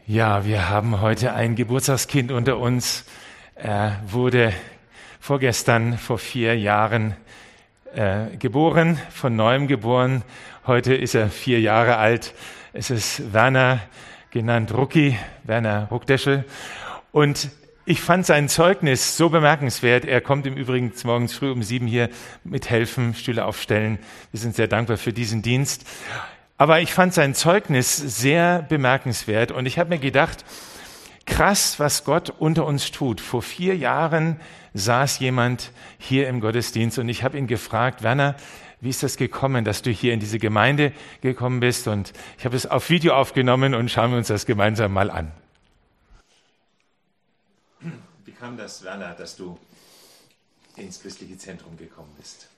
Ja, wir haben heute ein Geburtstagskind unter uns. Er wurde vorgestern vor 4 Jahren geboren, von neuem geboren. Heute ist er 4 Jahre alt. Es ist Werner, genannt Rucki, Werner Ruckdeschel. Und ich fand sein Zeugnis so bemerkenswert. Er kommt im Übrigen morgens früh um 7 hier mithelfen, Stühle aufstellen. Wir sind sehr dankbar für diesen Dienst. Aber ich fand sein Zeugnis sehr bemerkenswert und ich habe mir gedacht, krass, was Gott unter uns tut. Vor 4 Jahren saß jemand hier im Gottesdienst und ich habe ihn gefragt, Werner, wie ist das gekommen, dass du hier in diese Gemeinde gekommen bist? Und ich habe es auf Video aufgenommen und schauen wir uns das gemeinsam mal an. Wie kam das, Werner, dass du ins christliche Zentrum gekommen bist?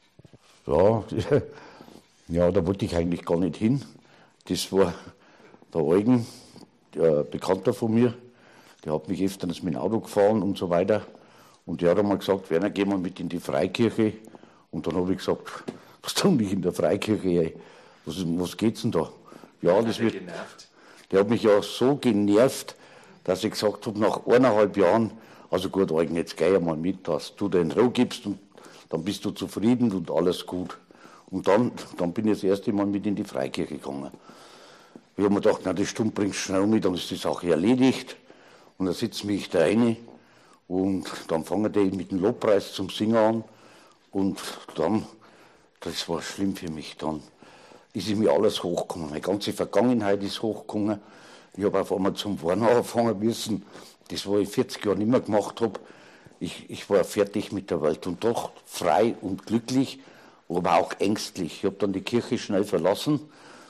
Ja, da wollte ich eigentlich gar nicht hin. Das war der Eugen, der Bekannter von mir, der hat mich öfters mit dem Auto gefahren und so weiter. Und der hat einmal gesagt, Werner, geh mal mit in die Freikirche. Und dann habe ich gesagt, was tun ich in der Freikirche? Ey? Was geht's denn da? Ja, das wird. Der hat mich ja so genervt, dass ich gesagt habe, nach 1,5 Jahren, also gut, Eugen, jetzt geh ja mal mit, dass du den Ruhe gibst und dann bist du zufrieden und alles gut. Und dann bin ich das erste Mal mit in die Freikirche gegangen. Ich habe mir gedacht, na, die Stunde bringst du schnell mit, dann ist die Sache erledigt. Und dann sitzt mich da rein und dann fangen die mit dem Lobpreis zum Singen an. Und dann, das war schlimm für mich, dann ist mir alles hochgekommen. Meine ganze Vergangenheit ist hochgekommen. Ich habe auf einmal zum Warnen anfangen müssen, das, was ich 40 Jahre nicht mehr gemacht habe. Ich war fertig mit der Welt und doch frei und glücklich, aber auch ängstlich. Ich habe dann die Kirche schnell verlassen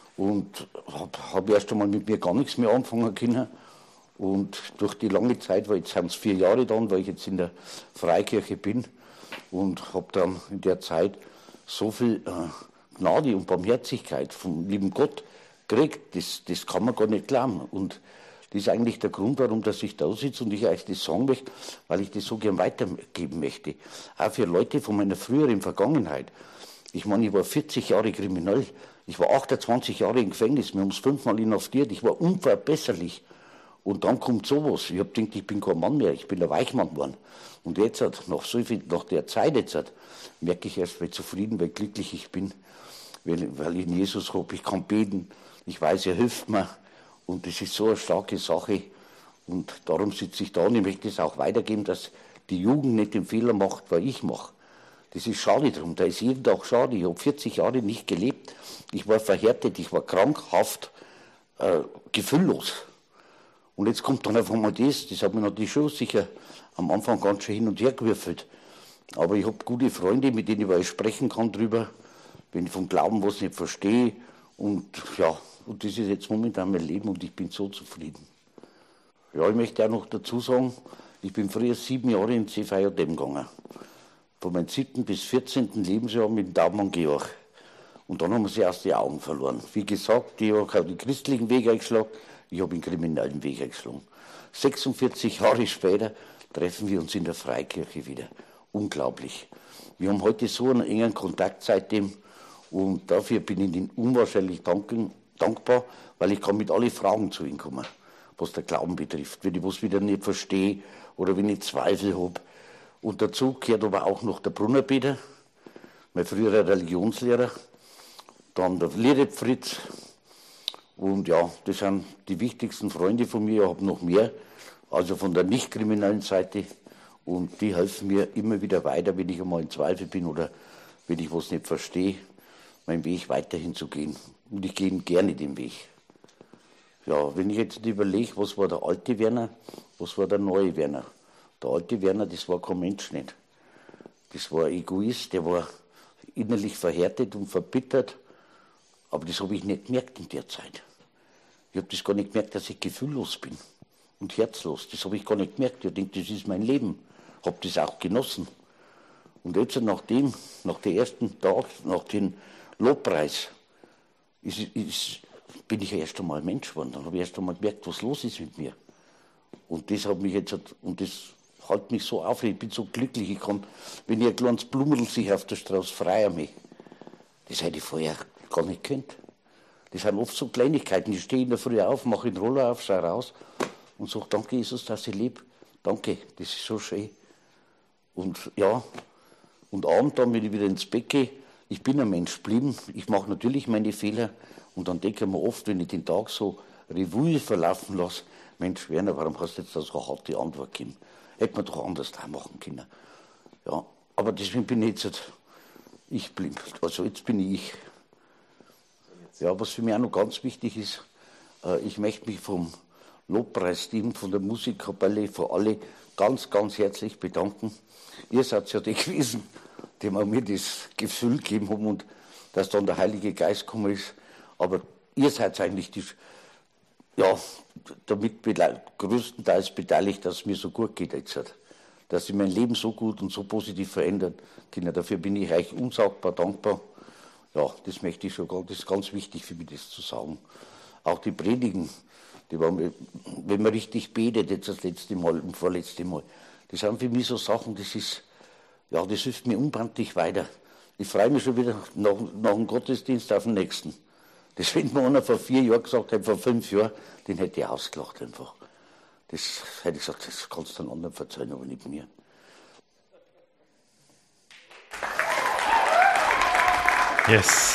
und habe erst einmal mit mir gar nichts mehr anfangen können. Und durch die lange Zeit, weil jetzt sind es 4 Jahre dann, weil ich jetzt in der Freikirche bin und habe dann in der Zeit so viel Gnade und Barmherzigkeit vom lieben Gott gekriegt, das kann man gar nicht glauben. Und das ist eigentlich der Grund, warum dass ich da sitze und ich euch das sagen möchte, weil ich das so gern weitergeben möchte. Auch für Leute von meiner früheren Vergangenheit. Ich meine, ich war 40 Jahre kriminell, ich war 28 Jahre im Gefängnis, wir haben es 5-mal inhaftiert, ich war unverbesserlich. Und dann kommt sowas. Ich habe gedacht, ich bin kein Mann mehr, ich bin ein Weichmann geworden. Und jetzt, nach der Zeit jetzt, merke ich erst, wie zufrieden, wie glücklich ich bin, weil ich Jesus habe, ich kann beten, ich weiß, er hilft mir. Und das ist so eine starke Sache. Und darum sitze ich da und ich möchte es auch weitergeben, dass die Jugend nicht den Fehler macht, was ich mache. Das ist schade drum, da ist jeden Tag schade. Ich habe 40 Jahre nicht gelebt, ich war verhärtet, ich war krankhaft, gefühllos. Und jetzt kommt dann einfach mal das hat mir natürlich schon sicher am Anfang ganz schön hin und her gewürfelt. Aber ich habe gute Freunde, mit denen ich sprechen kann drüber, wenn ich vom Glauben was nicht verstehe. Und ja, und das ist jetzt momentan mein Leben und ich bin so zufrieden. Ja, ich möchte auch noch dazu sagen, ich bin früher 7 Jahre in CVJM gegangen. Von meinem 7. bis 14. Lebensjahr mit dem Daumann Georg. Und dann haben wir sie aus den Augen verloren. Wie gesagt, Georg hat den christlichen Weg eingeschlagen, ich habe den kriminellen Weg eingeschlagen. 46 Jahre später treffen wir uns in der Freikirche wieder. Unglaublich. Wir haben heute so einen engen Kontakt seitdem und dafür bin ich Ihnen unwahrscheinlich dankbar, weil ich kann mit allen Fragen zu Ihnen kommen, was der Glauben betrifft. Wenn ich was wieder nicht verstehe oder wenn ich Zweifel habe. Und dazu gehört aber auch noch der Brunnerbeter, mein früherer Religionslehrer, dann der Lieret Fritz. Und ja, das sind die wichtigsten Freunde von mir. Ich habe noch mehr, also von der nicht kriminellen Seite. Und die helfen mir immer wieder weiter, wenn ich einmal in Zweifel bin oder wenn ich was nicht verstehe, meinen Weg weiterhin zu gehen. Und ich gehe gerne den Weg. Ja, wenn ich jetzt überlege, was war der alte Werner, was war der neue Werner? Der alte Werner, das war kein Mensch nicht. Das war ein Egoist, der war innerlich verhärtet und verbittert. Aber das habe ich nicht gemerkt in der Zeit. Ich habe das gar nicht gemerkt, dass ich gefühllos bin und herzlos. Das habe ich gar nicht gemerkt. Ich denke, das ist mein Leben. Ich habe das auch genossen. Und jetzt nach dem ersten Tag, nach dem Lobpreis, bin ich erst einmal Mensch geworden. Dann habe ich erst einmal gemerkt, was los ist mit mir. Und das hat mich jetzt, und das hält mich so auf, ich bin so glücklich, ich kann, wenn ich ein kleines Blumenl sich auf der Straße freue mich, das hätte ich vorher gar nicht gekannt. Das sind oft so Kleinigkeiten. Ich stehe in der Früh auf, mache den Roller auf, schaue raus und sage, danke Jesus, dass ich lebe. Danke, das ist so schön. Und ja, und abends dann, wenn ich wieder ins Bett gehe, ich bin ein Mensch geblieben, ich mache natürlich meine Fehler und dann denke ich mir oft, wenn ich den Tag so Revue verlaufen lasse, Mensch, Werner, warum hast du jetzt da so eine harte Antwort gegeben? Hätte man doch anders da machen können. Ja, aber deswegen bin ich jetzt, ich blieb, also jetzt bin ich. Ja, was für mich auch noch ganz wichtig ist, ich möchte mich vom Lobpreisteam, von der Musikkapelle, von alle ganz, ganz herzlich bedanken. Ihr seid ja die gewesen, die mir das Gefühl gegeben haben und dass dann der Heilige Geist gekommen ist. Aber ihr seid eigentlich die, ja, damit größtenteils beteiligt, dass es mir so gut geht jetzt. Dass ich mein Leben so gut und so positiv verändern kann. Dafür bin ich euch unsagbar dankbar. Ja, das möchte ich schon, das ist ganz wichtig für mich, das zu sagen. Auch die Predigen, die waren, wenn man richtig betet, jetzt das letzte Mal und vorletzte Mal, das sind für mich so Sachen, das ist, ja, das hilft mir unbandlich weiter. Ich freue mich schon wieder nach dem Gottesdienst auf den nächsten. Das, wenn mir einer vor 4 Jahren gesagt hat, vor 5 Jahren, den hätte ich ausgelacht einfach. Das hätte ich gesagt, das kannst du den anderen verzeihen, aber nicht mir. Yes.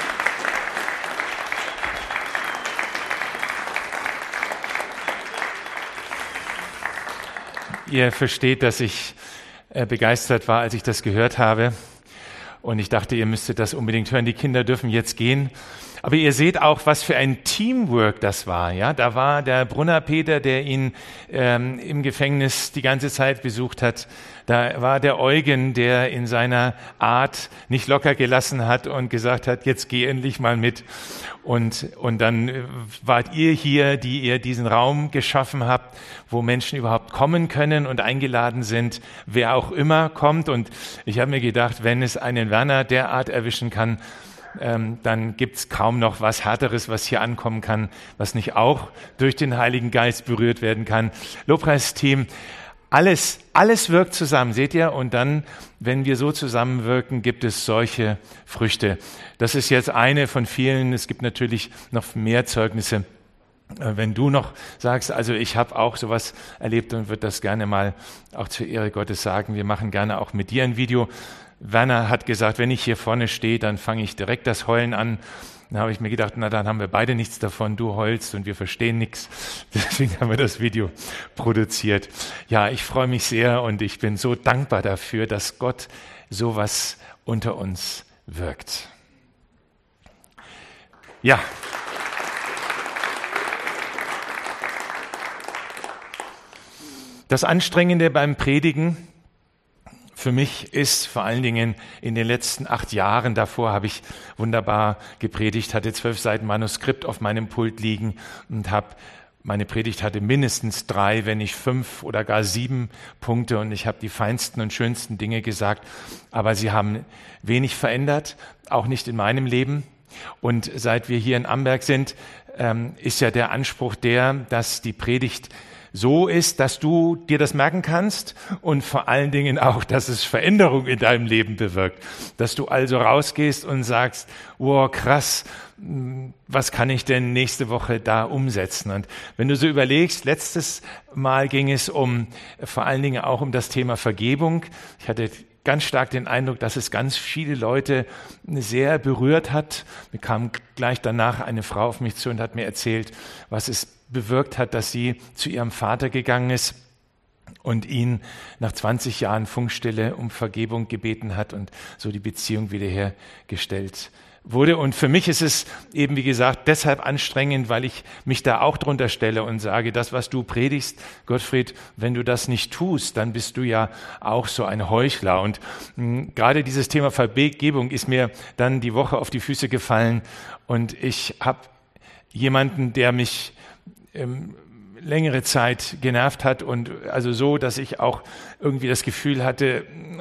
Ihr versteht, dass ich begeistert war, als ich das gehört habe. Und ich dachte, ihr müsstet das unbedingt hören. Die Kinder dürfen jetzt gehen. Aber ihr seht auch, was für ein Teamwork das war. Ja, da war der Brunner Peter, der ihn im Gefängnis die ganze Zeit besucht hat. Da war der Eugen, der in seiner Art nicht locker gelassen hat und gesagt hat, jetzt geh endlich mal mit. Und dann wart ihr hier, die ihr diesen Raum geschaffen habt, wo Menschen überhaupt kommen können und eingeladen sind, wer auch immer kommt. Und ich habe mir gedacht, wenn es einen Werner derart erwischen kann, dann gibt's kaum noch was Härteres, was hier ankommen kann, was nicht auch durch den Heiligen Geist berührt werden kann. Lobpreisteam, alles wirkt zusammen, seht ihr? Und dann, wenn wir so zusammenwirken, gibt es solche Früchte. Das ist jetzt eine von vielen. Es gibt natürlich noch mehr Zeugnisse. Wenn du noch sagst, also ich habe auch sowas erlebt und würde das gerne mal auch zur Ehre Gottes sagen. Wir machen gerne auch mit dir ein Video. Werner hat gesagt, wenn ich hier vorne stehe, dann fange ich direkt das Heulen an. Dann habe ich mir gedacht, na dann haben wir beide nichts davon, du heulst und wir verstehen nichts. Deswegen haben wir das Video produziert. Ja, ich freue mich sehr und ich bin so dankbar dafür, dass Gott sowas unter uns wirkt. Ja. Das Anstrengende beim Predigen für mich ist vor allen Dingen in den letzten 8 Jahren, davor habe ich wunderbar gepredigt, hatte 12 Seiten Manuskript auf meinem Pult liegen und meine Predigt hatte mindestens 3, wenn nicht 5 oder gar 7 Punkte und ich habe die feinsten und schönsten Dinge gesagt, aber sie haben wenig verändert, auch nicht in meinem Leben. Und seit wir hier in Amberg sind, ist ja der Anspruch dass die Predigt so ist, dass du dir das merken kannst und vor allen Dingen auch, dass es Veränderung in deinem Leben bewirkt. Dass du also rausgehst und sagst, wow, krass, was kann ich denn nächste Woche da umsetzen? Und wenn du so überlegst, letztes Mal ging es vor allen Dingen auch um das Thema Vergebung. Ich hatte ganz stark den Eindruck, dass es ganz viele Leute sehr berührt hat. Mir kam gleich danach eine Frau auf mich zu und hat mir erzählt, was es bewirkt hat, dass sie zu ihrem Vater gegangen ist und ihn nach 20 Jahren Funkstille um Vergebung gebeten hat und so die Beziehung wiederhergestellt wurde. Und für mich ist es eben, wie gesagt, deshalb anstrengend, weil ich mich da auch drunter stelle und sage, das, was du predigst, Gottfried, wenn du das nicht tust, dann bist du ja auch so ein Heuchler. Und gerade dieses Thema Vergebung ist mir dann die Woche auf die Füße gefallen und ich habe jemanden, der mich längere Zeit genervt hat und also so, dass ich auch irgendwie das Gefühl hatte,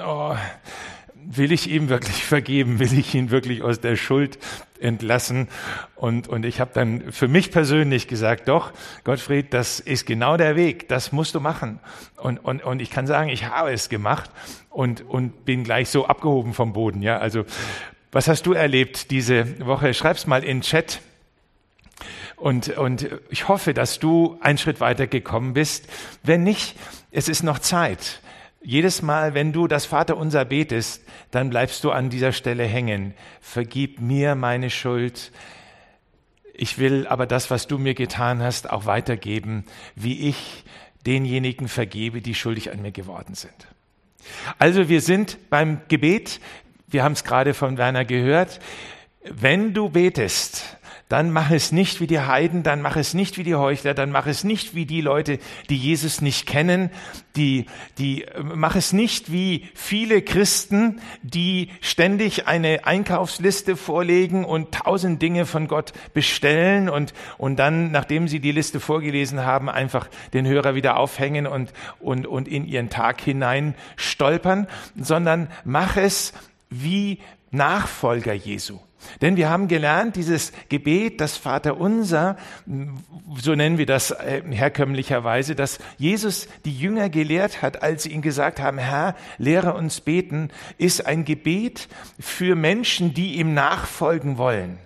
will ich ihm wirklich vergeben, will ich ihn wirklich aus der Schuld entlassen und ich habe dann für mich persönlich gesagt, doch, Gottfried, das ist genau der Weg, das musst du machen und ich kann sagen, ich habe es gemacht und bin gleich so abgehoben vom Boden. Ja, also was hast du erlebt diese Woche? Schreib's mal in den Chat. Und ich hoffe, dass du einen Schritt weiter gekommen bist. Wenn nicht, es ist noch Zeit. Jedes Mal, wenn du das Vaterunser betest, dann bleibst du an dieser Stelle hängen. Vergib mir meine Schuld. Ich will aber das, was du mir getan hast, auch weitergeben, wie ich denjenigen vergebe, die schuldig an mir geworden sind. Also wir sind beim Gebet. Wir haben es gerade von Werner gehört. Wenn du betest, dann mach es nicht wie die Heiden, dann mach es nicht wie die Heuchler, dann mach es nicht wie die Leute, die Jesus nicht kennen, mach es nicht wie viele Christen, die ständig eine Einkaufsliste vorlegen und 1000 Dinge von Gott bestellen und dann, nachdem sie die Liste vorgelesen haben, einfach den Hörer wieder aufhängen und in ihren Tag hinein stolpern, sondern mach es wie Nachfolger Jesu. Denn wir haben gelernt, dieses Gebet, das Vaterunser, so nennen wir das herkömmlicherweise, dass Jesus die Jünger gelehrt hat, als sie ihm gesagt haben, Herr, lehre uns beten, ist ein Gebet für Menschen, die ihm nachfolgen wollen.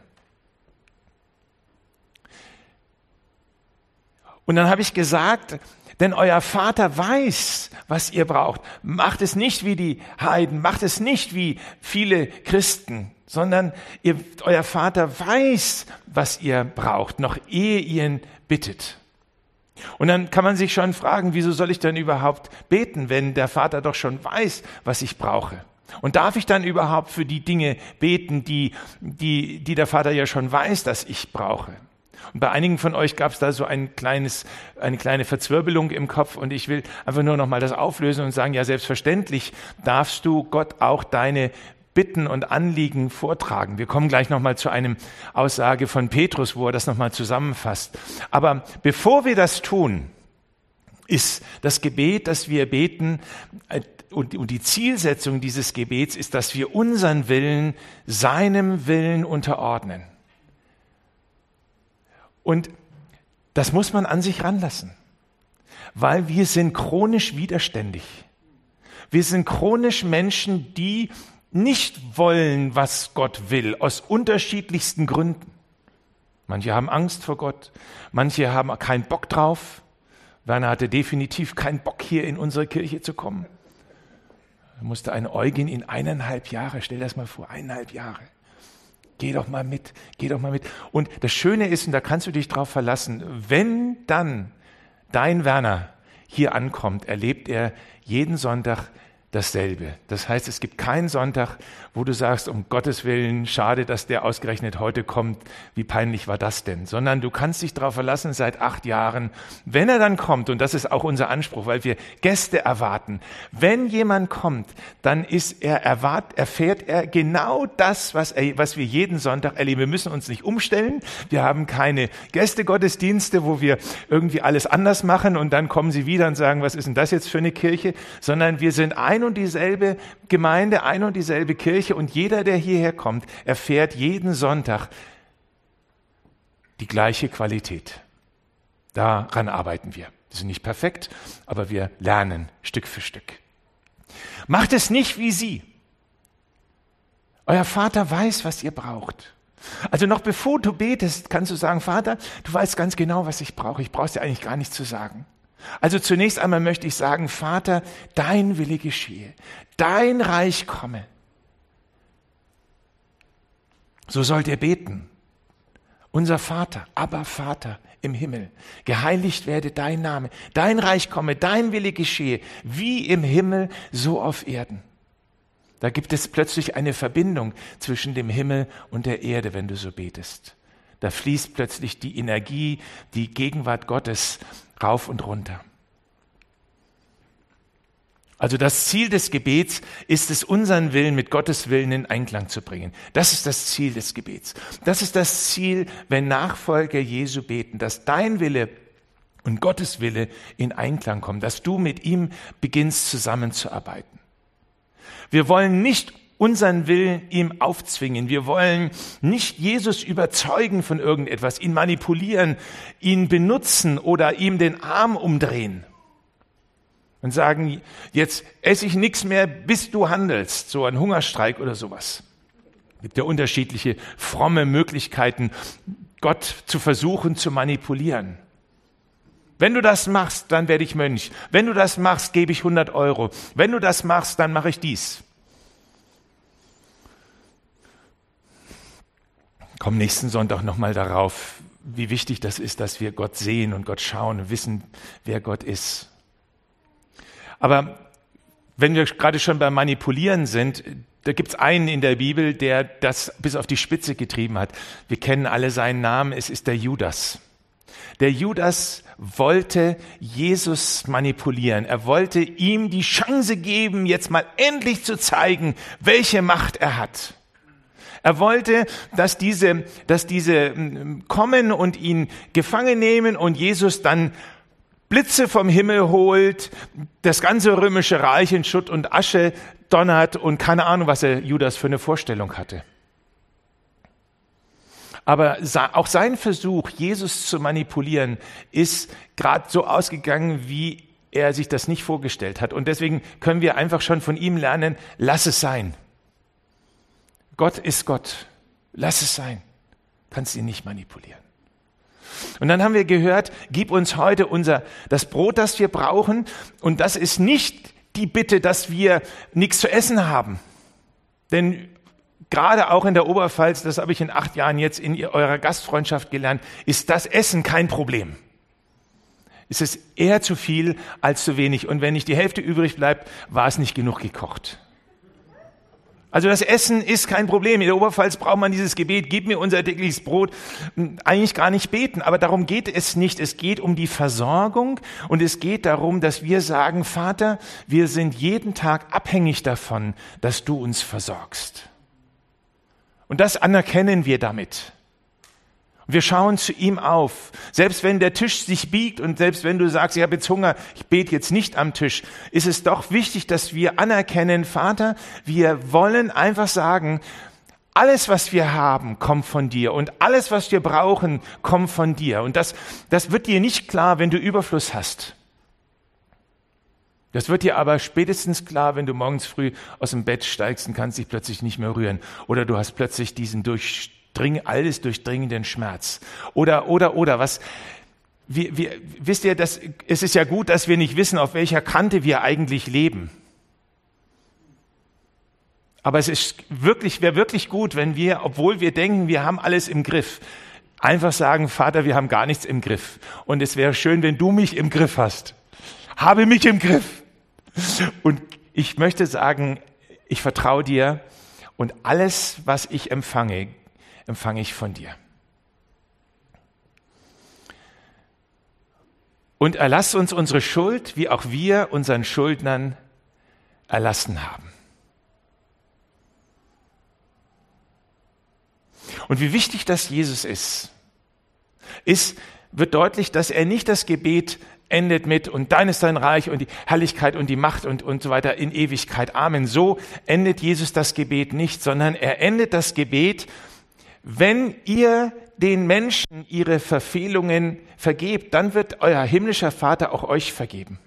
Und dann habe ich gesagt, denn euer Vater weiß, was ihr braucht. Macht es nicht wie die Heiden, macht es nicht wie viele Christen, sondern euer Vater weiß, was ihr braucht, noch ehe ihr ihn bittet. Und dann kann man sich schon fragen, wieso soll ich denn überhaupt beten, wenn der Vater doch schon weiß, was ich brauche? Und darf ich dann überhaupt für die Dinge beten, die der Vater ja schon weiß, dass ich brauche? Und bei einigen von euch gab es da so eine kleine Verzwirbelung im Kopf und ich will einfach nur noch mal das auflösen und sagen, ja, selbstverständlich darfst du Gott auch deine Bitten und Anliegen vortragen. Wir kommen gleich noch mal zu einer Aussage von Petrus, wo er das noch mal zusammenfasst. Aber bevor wir das tun, ist das Gebet, das wir beten, und die Zielsetzung dieses Gebets ist, dass wir unseren Willen seinem Willen unterordnen. Und das muss man an sich ranlassen, weil wir sind chronisch widerständig. Wir sind chronisch Menschen, die nicht wollen, was Gott will, aus unterschiedlichsten Gründen. Manche haben Angst vor Gott, manche haben keinen Bock drauf. Werner hatte definitiv keinen Bock, hier in unsere Kirche zu kommen. Er musste eine Eugen in 1,5 Jahre, stell dir das mal vor, 1,5 Jahre. Geh doch mal mit. Und das Schöne ist, und da kannst du dich drauf verlassen, wenn dann dein Werner hier ankommt, erlebt er jeden Sonntag dasselbe. Das heißt, es gibt keinen Sonntag, wo du sagst, um Gottes Willen, schade, dass der ausgerechnet heute kommt, wie peinlich war das denn? Sondern du kannst dich darauf verlassen, seit 8 Jahren, wenn er dann kommt, und das ist auch unser Anspruch, weil wir Gäste erwarten, wenn jemand kommt, dann erfährt er genau das, was wir jeden Sonntag erleben. Wir müssen uns nicht umstellen, wir haben keine Gästegottesdienste, wo wir irgendwie alles anders machen und dann kommen sie wieder und sagen, was ist denn das jetzt für eine Kirche? Sondern wir sind ein und dieselbe Gemeinde, ein und dieselbe Kirche und jeder, der hierher kommt, erfährt jeden Sonntag die gleiche Qualität. Daran arbeiten wir. Wir sind nicht perfekt, aber wir lernen Stück für Stück. Macht es nicht wie sie. Euer Vater weiß, was ihr braucht. Also noch bevor du betest, kannst du sagen, Vater, du weißt ganz genau, was ich brauche. Ich brauche es dir eigentlich gar nicht zu sagen. Also zunächst einmal möchte ich sagen, Vater, dein Wille geschehe, dein Reich komme. So sollt ihr beten. Unser Vater, aber Vater im Himmel, geheiligt werde dein Name, dein Reich komme, dein Wille geschehe, wie im Himmel, so auf Erden. Da gibt es plötzlich eine Verbindung zwischen dem Himmel und der Erde, wenn du so betest. Da fließt plötzlich die Energie, die Gegenwart Gottes rauf und runter. Also das Ziel des Gebets ist es, unseren Willen mit Gottes Willen in Einklang zu bringen. Das ist das Ziel des Gebets. Das ist das Ziel, wenn Nachfolger Jesu beten, dass dein Wille und Gottes Wille in Einklang kommen, dass du mit ihm beginnst zusammenzuarbeiten. Wir wollen nicht unseren Willen ihm aufzwingen. Wir wollen nicht Jesus überzeugen von irgendetwas, ihn manipulieren, ihn benutzen oder ihm den Arm umdrehen und sagen, jetzt esse ich nichts mehr, bis du handelst, so ein Hungerstreik oder sowas. Es gibt ja unterschiedliche fromme Möglichkeiten, Gott zu versuchen zu manipulieren. Wenn du das machst, dann werde ich Mönch. Wenn du das machst, gebe ich 100 Euro. Wenn du das machst, dann mache ich dies. Komm nächsten Sonntag nochmal darauf, wie wichtig das ist, dass wir Gott sehen und Gott schauen und wissen, wer Gott ist. Aber wenn wir gerade schon beim Manipulieren sind, da gibt es einen in der Bibel, der das bis auf die Spitze getrieben hat. Wir kennen alle seinen Namen, es ist der Judas. Der Judas wollte Jesus manipulieren. Er wollte ihm die Chance geben, jetzt mal endlich zu zeigen, welche Macht er hat. Er wollte, dass diese kommen und ihn gefangen nehmen und Jesus dann Blitze vom Himmel holt, das ganze römische Reich in Schutt und Asche donnert und keine Ahnung, was er Judas für eine Vorstellung hatte. Aber auch sein Versuch, Jesus zu manipulieren, ist gerade so ausgegangen, wie er sich das nicht vorgestellt hat. Und deswegen können wir einfach schon von ihm lernen, lass es sein. Gott ist Gott. Lass es sein. Kannst ihn nicht manipulieren. Und dann haben wir gehört, gib uns heute das Brot, das wir brauchen. Und das ist nicht die Bitte, dass wir nichts zu essen haben. Denn gerade auch in der Oberpfalz, das habe ich in 8 Jahren jetzt in eurer Gastfreundschaft gelernt, ist das Essen kein Problem. Es ist eher zu viel als zu wenig. Und wenn nicht die Hälfte übrig bleibt, war es nicht genug gekocht. Also das Essen ist kein Problem. In der Oberpfalz braucht man dieses Gebet, gib mir unser tägliches Brot, eigentlich gar nicht beten. Aber darum geht es nicht. Es geht um die Versorgung und es geht darum, dass wir sagen, Vater, wir sind jeden Tag abhängig davon, dass du uns versorgst. Und das anerkennen wir damit. Wir schauen zu ihm auf. Selbst wenn der Tisch sich biegt und selbst wenn du sagst, ich habe jetzt Hunger, ich bete jetzt nicht am Tisch, ist es doch wichtig, dass wir anerkennen, Vater, wir wollen einfach sagen, alles, was wir haben, kommt von dir und alles, was wir brauchen, kommt von dir. Und das wird dir nicht klar, wenn du Überfluss hast. Das wird dir aber spätestens klar, wenn du morgens früh aus dem Bett steigst und kannst dich plötzlich nicht mehr rühren. Oder du hast plötzlich diesen alles durchdringenden Schmerz. Oder was? Wisst ihr, es ist ja gut, dass wir nicht wissen, auf welcher Kante wir eigentlich leben. Aber es wäre wirklich gut, wenn wir, obwohl wir denken, wir haben alles im Griff, einfach sagen, Vater, wir haben gar nichts im Griff. Und es wäre schön, wenn du mich im Griff hast. Habe mich im Griff. Und ich möchte sagen, ich vertraue dir und alles, was ich empfange ich von dir. Und erlass uns unsere Schuld, wie auch wir unseren Schuldnern erlassen haben. Und wie wichtig das Jesus wird deutlich, dass er nicht das Gebet endet mit und dein ist dein Reich und die Herrlichkeit und die Macht und so weiter in Ewigkeit. Amen. So endet Jesus das Gebet nicht, sondern er endet das Gebet, wenn ihr den Menschen ihre Verfehlungen vergebt, dann wird euer himmlischer Vater auch euch vergeben.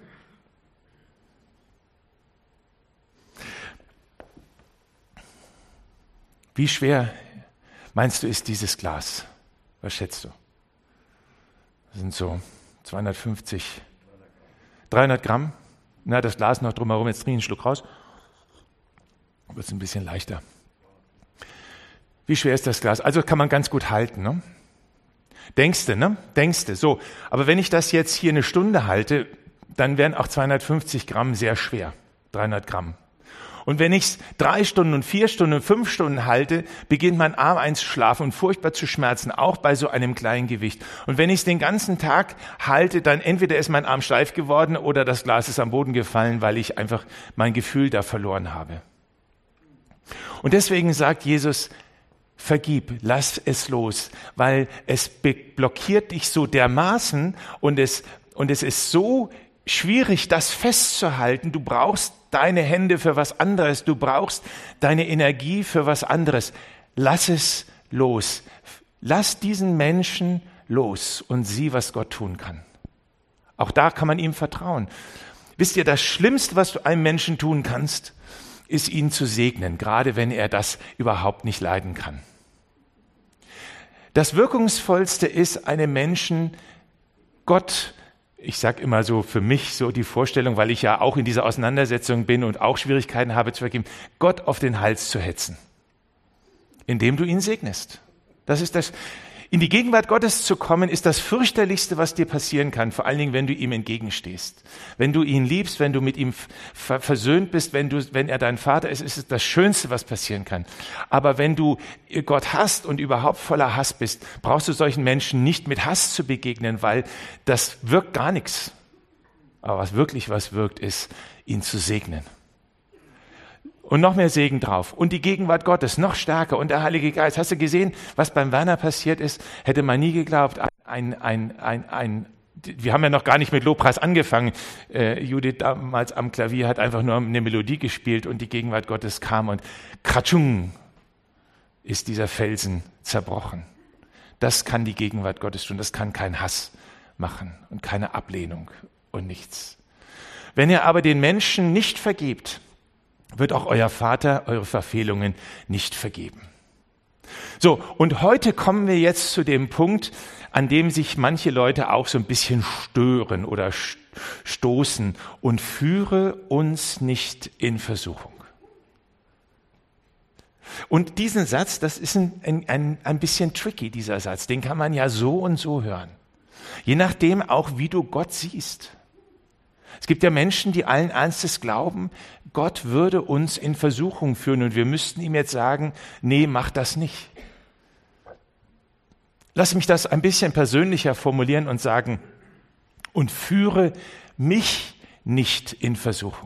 Wie schwer, meinst du, ist dieses Glas? Was schätzt du? Das sind so 250, 300 Gramm. Na, das Glas noch drumherum, jetzt trinke ich einen Schluck raus. Wird es ein bisschen leichter. Wie schwer ist das Glas? Also kann man ganz gut halten, ne? Denkst du, so. Aber wenn ich das jetzt hier eine Stunde halte, dann wären auch 250 Gramm sehr schwer. 300 Gramm. Und wenn ich es 3 Stunden und 4 Stunden und 5 Stunden halte, beginnt mein Arm einzuschlafen und furchtbar zu schmerzen, auch bei so einem kleinen Gewicht. Und wenn ich es den ganzen Tag halte, dann entweder ist mein Arm steif geworden oder das Glas ist am Boden gefallen, weil ich einfach mein Gefühl da verloren habe. Und deswegen sagt Jesus, vergib, lass es los, weil es blockiert dich so dermaßen und es ist so schwierig, das festzuhalten. Du brauchst deine Hände für was anderes, du brauchst deine Energie für was anderes. Lass es los. Lass diesen Menschen los und sieh, was Gott tun kann. Auch da kann man ihm vertrauen. Wisst ihr, das Schlimmste, was du einem Menschen tun kannst, ist ihn zu segnen, gerade wenn er das überhaupt nicht leiden kann. Das Wirkungsvollste ist, einem Menschen Gott, ich sage immer so für mich so die Vorstellung, weil ich ja auch in dieser Auseinandersetzung bin und auch Schwierigkeiten habe zu vergeben, Gott auf den Hals zu hetzen, indem du ihn segnest. Das ist das. In die Gegenwart Gottes zu kommen, ist das fürchterlichste, was dir passieren kann, vor allen Dingen, wenn du ihm entgegenstehst. Wenn du ihn liebst, wenn du mit ihm versöhnt bist, wenn er dein Vater ist, ist es das Schönste, was passieren kann. Aber wenn du Gott hasst und überhaupt voller Hass bist, brauchst du solchen Menschen nicht mit Hass zu begegnen, weil das wirkt gar nichts. Aber was wirklich was wirkt, ist, ihn zu segnen. Und noch mehr Segen drauf. Und die Gegenwart Gottes noch stärker. Und der Heilige Geist. Hast du gesehen, was beim Werner passiert ist? Hätte man nie geglaubt. Wir haben ja noch gar nicht mit Lobpreis angefangen. Judith damals am Klavier hat einfach nur eine Melodie gespielt und die Gegenwart Gottes kam und kratschung ist dieser Felsen zerbrochen. Das kann die Gegenwart Gottes tun. Das kann kein Hass machen und keine Ablehnung und nichts. Wenn ihr aber den Menschen nicht vergebt, wird auch euer Vater eure Verfehlungen nicht vergeben. So, und heute kommen wir jetzt zu dem Punkt, an dem sich manche Leute auch so ein bisschen stören oder stoßen und führe uns nicht in Versuchung. Und diesen Satz, das ist ein bisschen tricky, dieser Satz, den kann man ja so und so hören. Je nachdem auch, wie du Gott siehst. Es gibt ja Menschen, die allen Ernstes glauben, Gott würde uns in Versuchung führen und wir müssten ihm jetzt sagen, nee, mach das nicht. Lass mich das ein bisschen persönlicher formulieren und sagen, und führe mich nicht in Versuchung.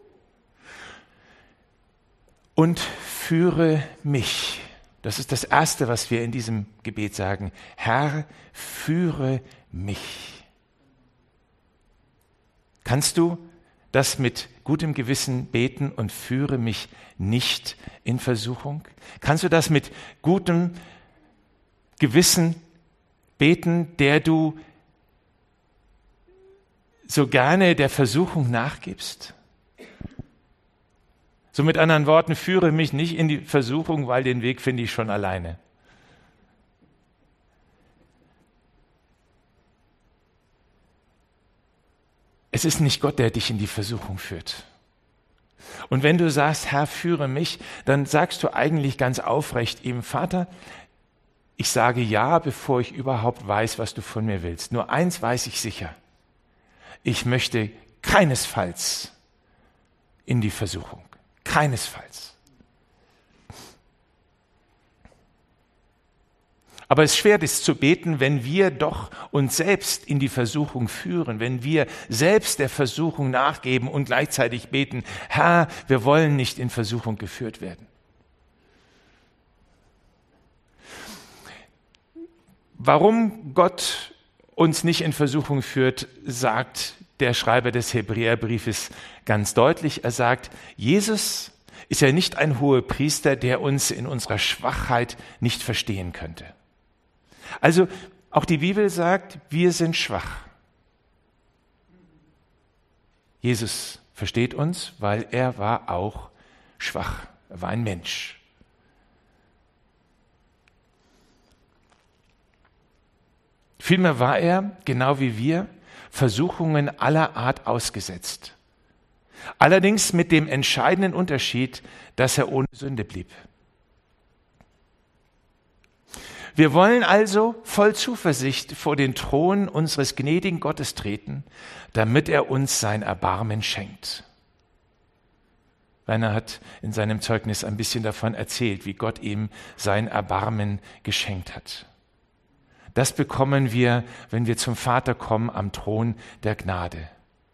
Und führe mich. Das ist das Erste, was wir in diesem Gebet sagen. Herr, führe mich. Kannst du das mit gutem Gewissen beten und führe mich nicht in Versuchung? Kannst du das mit gutem Gewissen beten, der du so gerne der Versuchung nachgibst? So mit anderen Worten, führe mich nicht in die Versuchung, weil den Weg finde ich schon alleine. Es ist nicht Gott, der dich in die Versuchung führt. Und wenn du sagst, Herr, führe mich, dann sagst du eigentlich ganz aufrecht ihm, Vater, ich sage ja, bevor ich überhaupt weiß, was du von mir willst. Nur eins weiß ich sicher. Ich möchte keinesfalls in die Versuchung. Keinesfalls. Aber es ist schwer, das zu beten, wenn wir doch uns selbst in die Versuchung führen, wenn wir selbst der Versuchung nachgeben und gleichzeitig beten, Herr, wir wollen nicht in Versuchung geführt werden. Warum Gott uns nicht in Versuchung führt, sagt der Schreiber des Hebräerbriefes ganz deutlich. Er sagt, Jesus ist ja nicht ein Hohepriester, der uns in unserer Schwachheit nicht verstehen könnte. Also auch die Bibel sagt, wir sind schwach. Jesus versteht uns, weil er war auch schwach. Er war ein Mensch. Vielmehr war er, genau wie wir, Versuchungen aller Art ausgesetzt. Allerdings mit dem entscheidenden Unterschied, dass er ohne Sünde blieb. Wir wollen also voll Zuversicht vor den Thron unseres gnädigen Gottes treten, damit er uns sein Erbarmen schenkt. Werner hat in seinem Zeugnis ein bisschen davon erzählt, wie Gott ihm sein Erbarmen geschenkt hat. Das bekommen wir, wenn wir zum Vater kommen, am Thron der Gnade.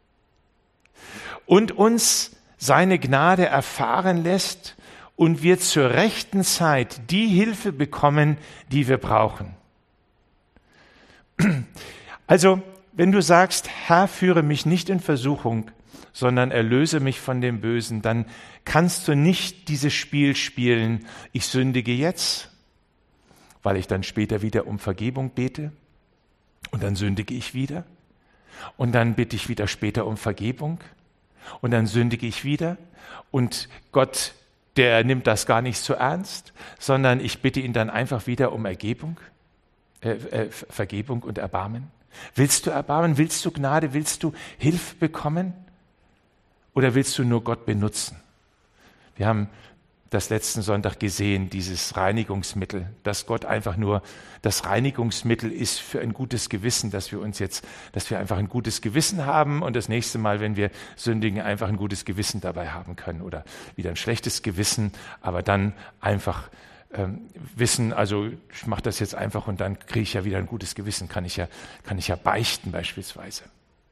Und uns seine Gnade erfahren lässt und wir zur rechten Zeit die Hilfe bekommen, die wir brauchen. Also, wenn du sagst, Herr, führe mich nicht in Versuchung, sondern erlöse mich von dem Bösen, dann kannst du nicht dieses Spiel spielen, ich sündige jetzt, weil ich dann später wieder um Vergebung bete und dann sündige ich wieder und dann bitte ich wieder später um Vergebung und dann sündige ich wieder und Gott, der nimmt das gar nicht so ernst, sondern ich bitte ihn dann einfach wieder um Ergebung. Vergebung und Erbarmen? Willst du Erbarmen? Willst du Gnade? Willst du Hilfe bekommen? Oder willst du nur Gott benutzen? Wir haben das letzten Sonntag gesehen, dieses Reinigungsmittel, dass Gott einfach nur das Reinigungsmittel ist für ein gutes Gewissen, dass wir einfach ein gutes Gewissen haben und das nächste Mal, wenn wir sündigen, einfach ein gutes Gewissen dabei haben können oder wieder ein schlechtes Gewissen, aber dann einfach wissen, also ich mache das jetzt einfach und dann kriege ich ja wieder ein gutes Gewissen, kann ich ja beichten beispielsweise.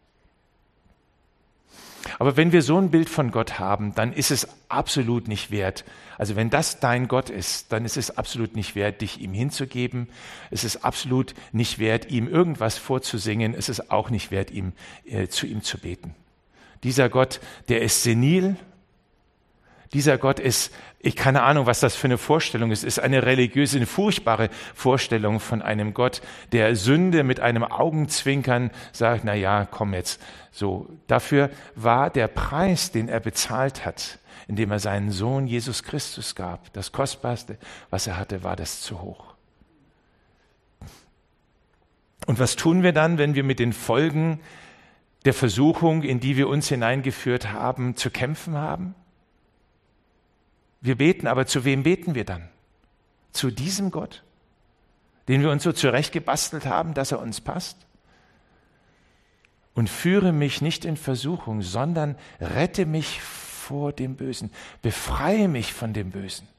Aber wenn wir so ein Bild von Gott haben, dann ist es absolut nicht wert. Also wenn das dein Gott ist, dann ist es absolut nicht wert, dich ihm hinzugeben. Es ist absolut nicht wert, ihm irgendwas vorzusingen. Es ist auch nicht wert, zu ihm zu beten. Dieser Gott, der ist senil. Dieser Gott ist, keine Ahnung, was das für eine Vorstellung ist. Es ist eine religiöse, eine furchtbare Vorstellung von einem Gott, der Sünde mit einem Augenzwinkern sagt, na ja, komm jetzt. So, dafür war der Preis, den er bezahlt hat, indem er seinen Sohn Jesus Christus gab. Das Kostbarste, was er hatte, war das zu hoch. Und was tun wir dann, wenn wir mit den Folgen der Versuchung, in die wir uns hineingeführt haben, zu kämpfen haben? Wir beten, aber zu wem beten wir dann? Zu diesem Gott, den wir uns so zurechtgebastelt haben, dass er uns passt? Und führe mich nicht in Versuchung, sondern rette mich vor dem Bösen, befreie mich von dem Bösen.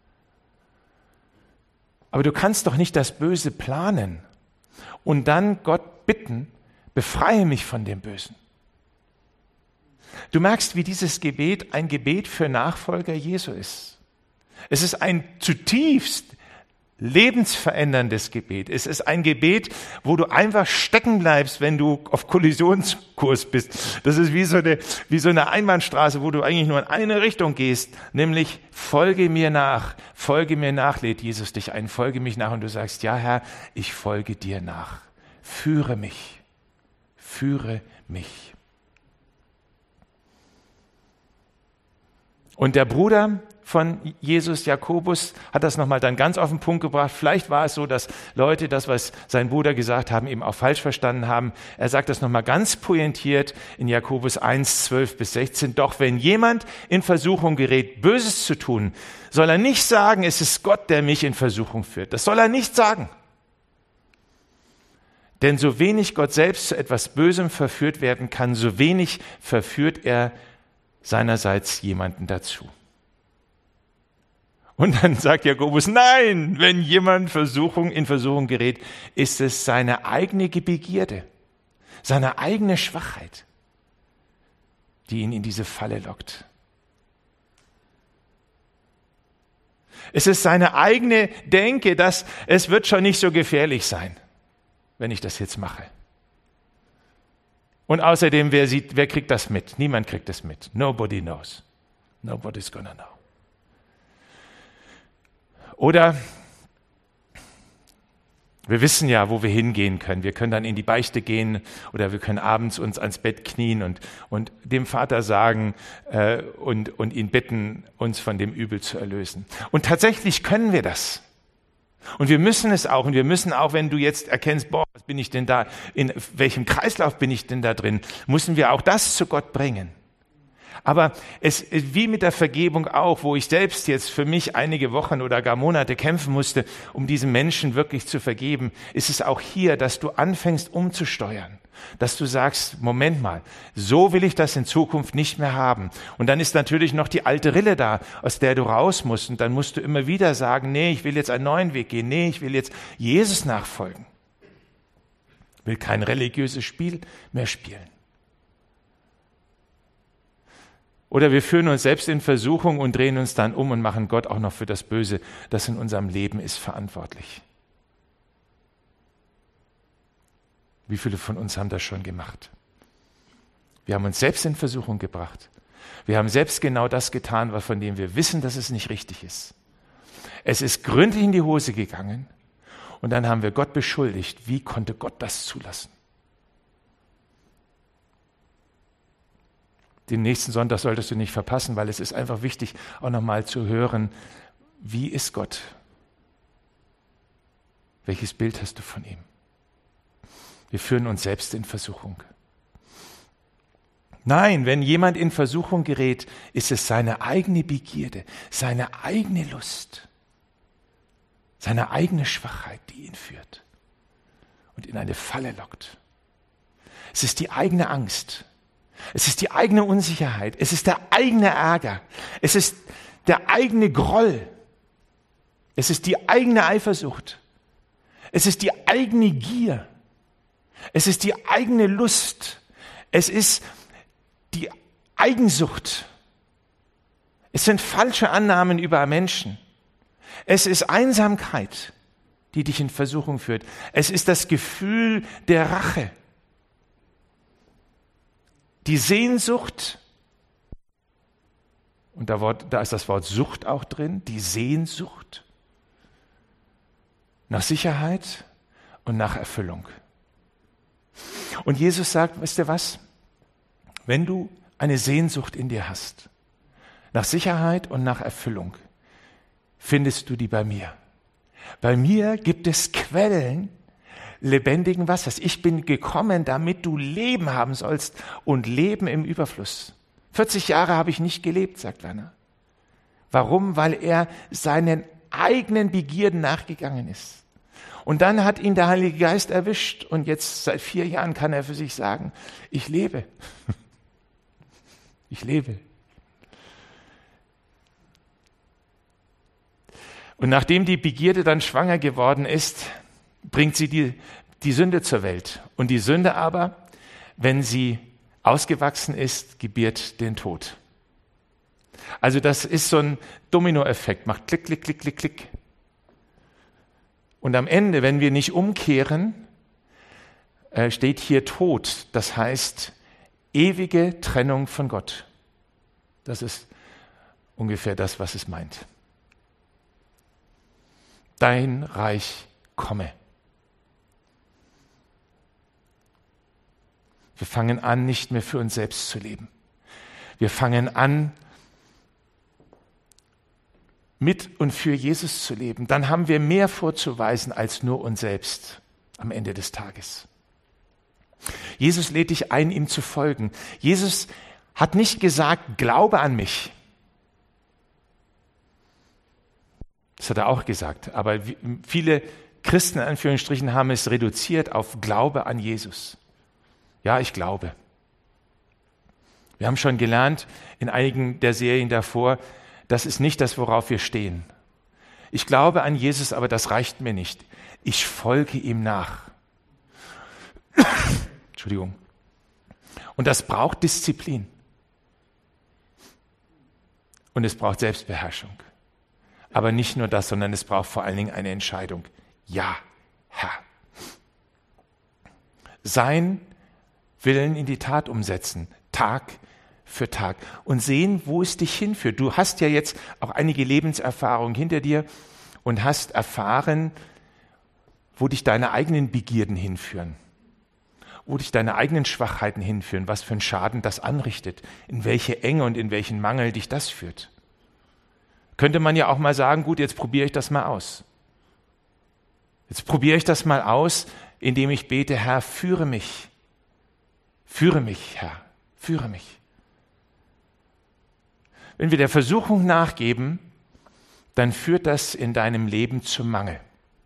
Aber du kannst doch nicht das Böse planen und dann Gott bitten, befreie mich von dem Bösen. Du merkst, wie dieses Gebet ein Gebet für Nachfolger Jesu ist. Es ist ein zutiefst lebensveränderndes Gebet. Es ist ein Gebet, wo du einfach stecken bleibst, wenn du auf Kollisionskurs bist. Das ist wie so eine Einbahnstraße, wo du eigentlich nur in eine Richtung gehst, nämlich folge mir nach, lädt Jesus dich ein, folge mich nach und du sagst, ja Herr, ich folge dir nach. Führe mich. Und der Bruder von Jesus, Jakobus, hat das nochmal dann ganz auf den Punkt gebracht. Vielleicht war es so, dass Leute das, was sein Bruder gesagt haben, eben auch falsch verstanden haben. Er sagt das nochmal ganz pointiert in Jakobus 1, 12 bis 16. Doch wenn jemand in Versuchung gerät, Böses zu tun, soll er nicht sagen, es ist Gott, der mich in Versuchung führt. Das soll er nicht sagen. Denn so wenig Gott selbst zu etwas Bösem verführt werden kann, so wenig verführt er seinerseits jemanden dazu. Und dann sagt Jakobus, nein, wenn jemand in Versuchung gerät, ist es seine eigene Begierde, seine eigene Schwachheit, die ihn in diese Falle lockt. Es ist seine eigene Denke, dass es wird schon nicht so gefährlich sein, wenn ich das jetzt mache. Und außerdem, wer kriegt das mit? Niemand kriegt das mit. Nobody knows. Nobody's gonna know. Oder wir wissen ja, wo wir hingehen können. Wir können dann in die Beichte gehen oder wir können abends uns ans Bett knien und dem Vater sagen und ihn bitten, uns von dem Übel zu erlösen. Und tatsächlich können wir das. Und wir müssen es auch. Und wir müssen auch, wenn du jetzt erkennst, was bin ich denn da, in welchem Kreislauf bin ich denn da drin, müssen wir auch das zu Gott bringen. Aber es wie mit der Vergebung auch, wo ich selbst jetzt für mich einige Wochen oder gar Monate kämpfen musste, um diesen Menschen wirklich zu vergeben, ist es auch hier, dass du anfängst umzusteuern. Dass du sagst, Moment mal, so will ich das in Zukunft nicht mehr haben. Und dann ist natürlich noch die alte Rille da, aus der du raus musst. Und dann musst du immer wieder sagen, nee, ich will jetzt einen neuen Weg gehen. Nee, ich will jetzt Jesus nachfolgen. Ich will kein religiöses Spiel mehr spielen. Oder wir führen uns selbst in Versuchung und drehen uns dann um und machen Gott auch noch für das Böse, das in unserem Leben ist, verantwortlich. Wie viele von uns haben das schon gemacht? Wir haben uns selbst in Versuchung gebracht. Wir haben selbst genau das getan, von dem wir wissen, dass es nicht richtig ist. Es ist gründlich in die Hose gegangen und dann haben wir Gott beschuldigt. Wie konnte Gott das zulassen? Den nächsten Sonntag solltest du nicht verpassen, weil es ist einfach wichtig, auch nochmal zu hören, wie ist Gott? Welches Bild hast du von ihm? Wir führen uns selbst in Versuchung. Nein, wenn jemand in Versuchung gerät, ist es seine eigene Begierde, seine eigene Lust, seine eigene Schwachheit, die ihn führt und in eine Falle lockt. Es ist die eigene Angst, es ist die eigene Unsicherheit, es ist der eigene Ärger, es ist der eigene Groll, es ist die eigene Eifersucht, es ist die eigene Gier, es ist die eigene Lust, es ist die Eigensucht. Es sind falsche Annahmen über Menschen. Es ist Einsamkeit, die dich in Versuchung führt. Es ist das Gefühl der Rache. Die Sehnsucht, und da ist das Wort Sucht auch drin, die Sehnsucht nach Sicherheit und nach Erfüllung. Und Jesus sagt, wisst ihr was? Wenn du eine Sehnsucht in dir hast, nach Sicherheit und nach Erfüllung, findest du die bei mir. Bei mir gibt es Quellen lebendigen Wassers. Ich bin gekommen, damit du Leben haben sollst und Leben im Überfluss. 40 Jahre habe ich nicht gelebt, sagt Werner. Warum? Weil er seinen eigenen Begierden nachgegangen ist. Und dann hat ihn der Heilige Geist erwischt und jetzt seit 4 Jahren kann er für sich sagen, ich lebe. Ich lebe. Und nachdem die Begierde dann schwanger geworden ist, bringt sie die Sünde zur Welt. Und die Sünde aber, wenn sie ausgewachsen ist, gebiert den Tod. Also das ist so ein Dominoeffekt, macht Klick, Klick, Klick, Klick, Klick. Und am Ende, wenn wir nicht umkehren, steht hier Tod. Das heißt, ewige Trennung von Gott. Das ist ungefähr das, was es meint. Dein Reich komme. Wir fangen an, nicht mehr für uns selbst zu leben. Wir fangen an, mit und für Jesus zu leben. Dann haben wir mehr vorzuweisen als nur uns selbst am Ende des Tages. Jesus lädt dich ein, ihm zu folgen. Jesus hat nicht gesagt, glaube an mich. Das hat er auch gesagt. Aber viele Christen, in Anführungsstrichen, haben es reduziert auf Glaube an Jesus. Ja, ich glaube. Wir haben schon gelernt in einigen der Serien davor, das ist nicht das, worauf wir stehen. Ich glaube an Jesus, aber das reicht mir nicht. Ich folge ihm nach. Entschuldigung. Und das braucht Disziplin. Und es braucht Selbstbeherrschung. Aber nicht nur das, sondern es braucht vor allen Dingen eine Entscheidung. Ja, Herr. Sein Willen in die Tat umsetzen, Tag für Tag und sehen, wo es dich hinführt. Du hast ja jetzt auch einige Lebenserfahrungen hinter dir und hast erfahren, wo dich deine eigenen Begierden hinführen, wo dich deine eigenen Schwachheiten hinführen, was für einen Schaden das anrichtet, in welche Enge und in welchen Mangel dich das führt. Könnte man ja auch mal sagen, gut, jetzt probiere ich das mal aus. Jetzt probiere ich das mal aus, indem ich bete, Herr, führe mich. Führe mich, Herr, führe mich. Wenn wir der Versuchung nachgeben, dann führt das in deinem Leben zum Mangel.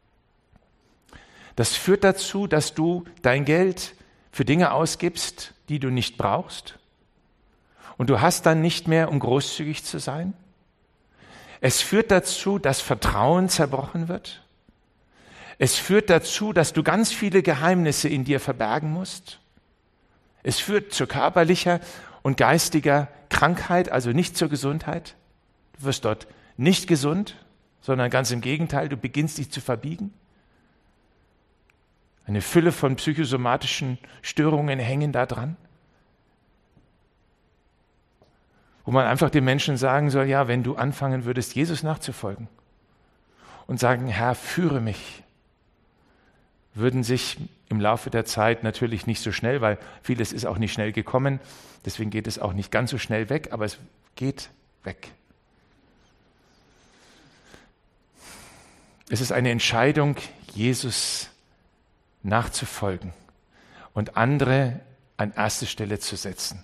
Das führt dazu, dass du dein Geld für Dinge ausgibst, die du nicht brauchst. Und du hast dann nicht mehr, um großzügig zu sein. Es führt dazu, dass Vertrauen zerbrochen wird. Es führt dazu, dass du ganz viele Geheimnisse in dir verbergen musst. Es führt zu körperlicher und geistiger Krankheit, also nicht zur Gesundheit. Du wirst dort nicht gesund, sondern ganz im Gegenteil, du beginnst dich zu verbiegen. Eine Fülle von psychosomatischen Störungen hängen da dran. Wo man einfach den Menschen sagen soll, ja, wenn du anfangen würdest, Jesus nachzufolgen und sagen, Herr, führe mich, würden sich im Laufe der Zeit natürlich nicht so schnell, weil vieles ist auch nicht schnell gekommen, deswegen geht es auch nicht ganz so schnell weg, aber es geht weg. Es ist eine Entscheidung Jesus nachzufolgen und andere an erste Stelle zu setzen.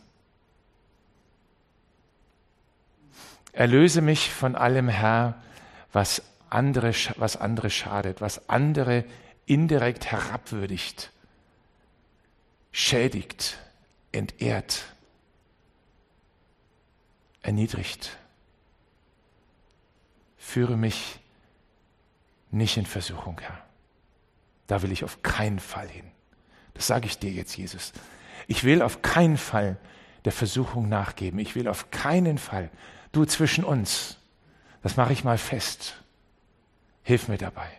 Erlöse mich von allem, Herr, was andere schadet, was andere indirekt herabwürdigt, schädigt, entehrt, erniedrigt. Führe mich nicht in Versuchung, Herr. Da will ich auf keinen Fall hin. Das sage ich dir jetzt, Jesus. Ich will auf keinen Fall der Versuchung nachgeben. Ich will auf keinen Fall, du zwischen uns, das mache ich mal fest. Hilf mir dabei.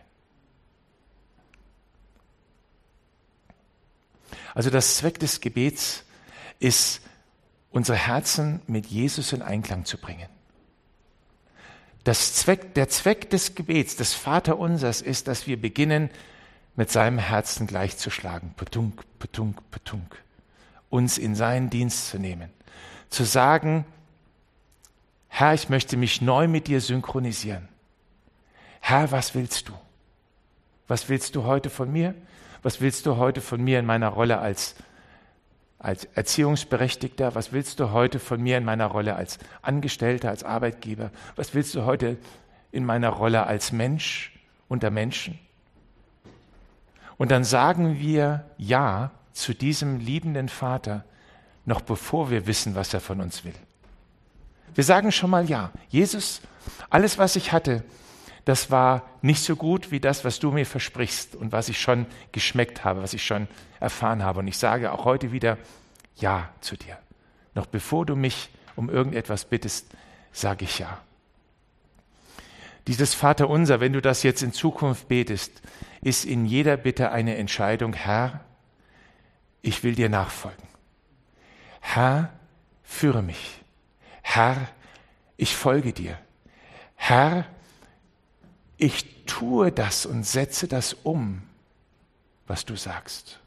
Also das Zweck des Gebets ist, unsere Herzen mit Jesus in Einklang zu bringen. Der Zweck des Gebets, des Vaterunsers, ist, dass wir beginnen, mit seinem Herzen gleichzuschlagen. Petunk, petunk, petunk. Uns in seinen Dienst zu nehmen. Zu sagen, Herr, ich möchte mich neu mit dir synchronisieren. Herr, was willst du? Was willst du heute von mir? Was willst du heute von mir in meiner Rolle als Erziehungsberechtigter? Was willst du heute von mir in meiner Rolle als Angestellter, als Arbeitgeber? Was willst du heute in meiner Rolle als Mensch unter Menschen? Und dann sagen wir Ja zu diesem liebenden Vater, noch bevor wir wissen, was er von uns will. Wir sagen schon mal Ja. Jesus, alles, was ich hatte, das war nicht so gut wie das, was du mir versprichst und was ich schon geschmeckt habe, was ich schon erfahren habe. Und ich sage auch heute wieder Ja zu dir. Noch bevor du mich um irgendetwas bittest, sage ich Ja. Dieses Vaterunser, wenn du das jetzt in Zukunft betest, ist in jeder Bitte eine Entscheidung. Herr, ich will dir nachfolgen. Herr, führe mich. Herr, ich folge dir. Herr, ich tue das und setze das um, was du sagst.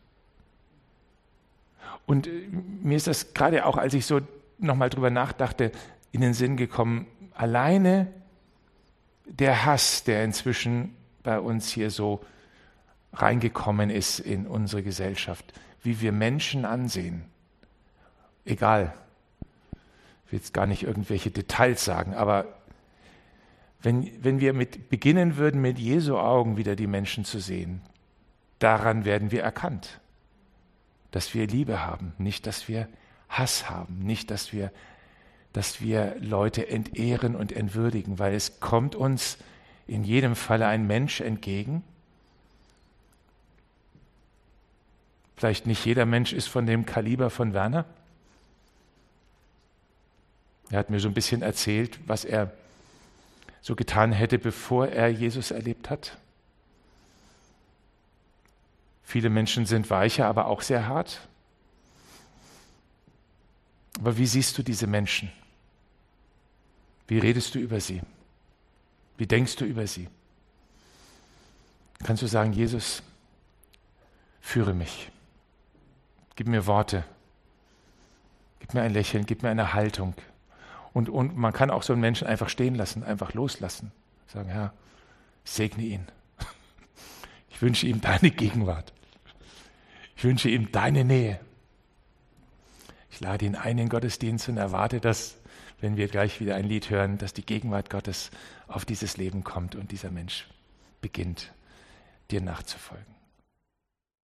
Und mir ist das gerade auch, als ich so nochmal drüber nachdachte, in den Sinn gekommen, alleine der Hass, der inzwischen bei uns hier so reingekommen ist in unsere Gesellschaft, wie wir Menschen ansehen, egal, ich will jetzt gar nicht irgendwelche Details sagen, aber wenn wir beginnen würden, mit Jesu Augen wieder die Menschen zu sehen, daran werden wir erkannt, dass wir Liebe haben, nicht, dass wir Hass haben, nicht, dass wir Leute entehren und entwürdigen, weil es kommt uns in jedem Falle ein Mensch entgegen. Vielleicht nicht jeder Mensch ist von dem Kaliber von Werner. Er hat mir so ein bisschen erzählt, was er so getan hätte, bevor er Jesus erlebt hat. Viele Menschen sind weicher, aber auch sehr hart. Aber wie siehst du diese Menschen? Wie redest du über sie? Wie denkst du über sie? Kannst du sagen, Jesus, führe mich. Gib mir Worte. Gib mir ein Lächeln, gib mir eine Haltung. Und man kann auch so einen Menschen einfach stehen lassen, einfach loslassen. Sagen, Herr, segne ihn. Ich wünsche ihm deine Gegenwart. Ich wünsche ihm deine Nähe. Ich lade ihn ein in den Gottesdienst und erwarte, dass, wenn wir gleich wieder ein Lied hören, dass die Gegenwart Gottes auf dieses Leben kommt und dieser Mensch beginnt, dir nachzufolgen.